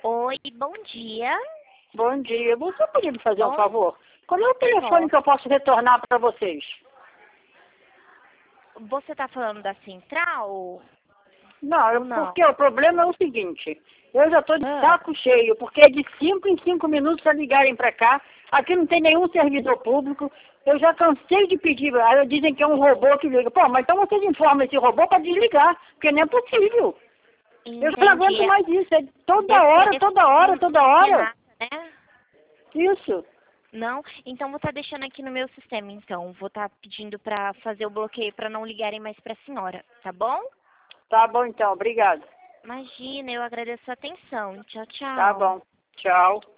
Oi, bom dia. Bom dia. Você podia me fazer um Bom, favor? Qual é o telefone que eu posso retornar para vocês? você tá falando da central? Não, Ou não? porque o problema é o seguinte. Eu já estou de saco cheio, porque é de 5 em 5 minutos a ligarem para cá. Aqui não tem nenhum servidor público. Eu já cansei de pedir. Aí dizem que é um robô que liga. Pô, mas então vocês informam esse robô para desligar, porque não é possível. Eu já não Entendi. aguento mais isso. É toda Desse hora, telefone toda hora, não toda tem hora. nada, né? Isso. Não? Então vou estar deixando aqui no meu sistema, então. Vou estar pedindo para fazer o bloqueio para não ligarem mais para a senhora, tá bom? Tá bom então, obrigado. Imagina, eu agradeço a atenção. Tchau, Tá tchau. bom. Tchau.